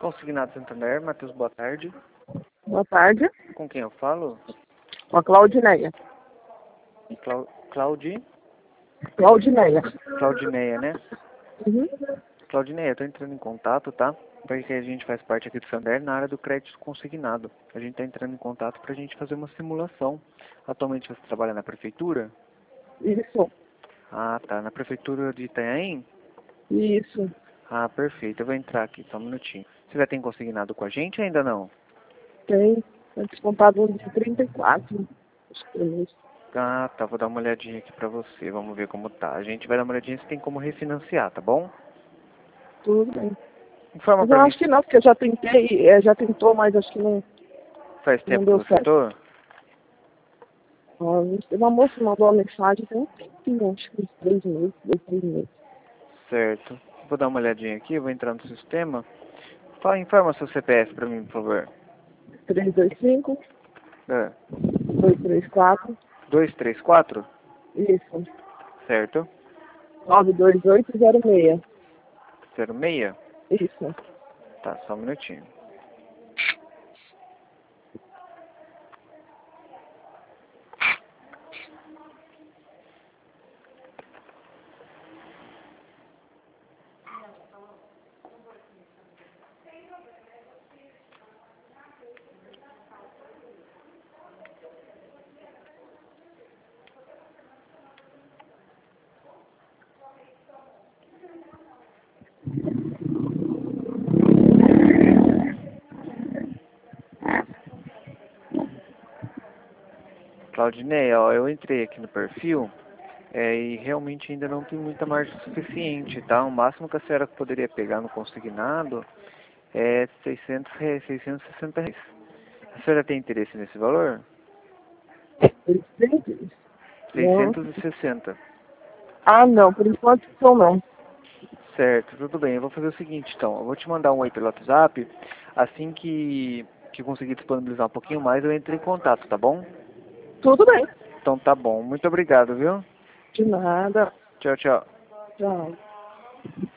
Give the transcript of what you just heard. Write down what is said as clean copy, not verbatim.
Consignado Santander, Matheus, boa tarde. Boa tarde. Com quem eu falo? Com a Claudineia. Claudineia, né? Uhum. Claudineia, eu tô entrando em contato, tá? Porque a gente faz parte aqui do Santander na área do crédito consignado. A gente tá entrando em contato pra gente fazer uma simulação. Atualmente você trabalha na prefeitura? Isso. Ah, tá. Na prefeitura de Itanhaém? Isso. Ah, perfeito. Eu vou entrar aqui, só um minutinho. Você já tem consignado com a gente ou ainda não? Tem. Tá descontado um de 34. Acho que é isso. Ah, tá. Vou dar uma olhadinha aqui pra você. Vamos ver como tá. A gente vai dar uma olhadinha se tem como refinanciar, tá bom? Tudo bem. Informa Mas eu pra mim. acho que não, porque eu já tentei, já tentou, mas acho que não Faz tempo que deu você certo. tentou? Ó, uma moça mandou uma mensagem tem um tempinho, acho que uns 3 meses, 3 meses. Certo. Vou dar uma olhadinha aqui, vou entrar no sistema. Informa seu CPF pra mim, por favor. 325, É. 234, 234? isso. Certo. 92806. 06? Isso. Tá, só um minutinho. Claudineia, ó, eu entrei aqui no perfil e realmente ainda não tem muita margem suficiente, tá? O máximo que a senhora poderia pegar no consignado é 600 reais, 660 reais. A senhora tem interesse nesse valor? 600? Não. 660. Ah, não, por enquanto não. Certo, tudo bem. Eu vou fazer o seguinte, então. Eu vou te mandar um aí pelo WhatsApp. Assim que eu conseguir disponibilizar um pouquinho mais, eu entro em contato, tá bom? Tudo bem. Então tá bom. Muito obrigado, viu? De nada. Tchau, tchau. Tchau.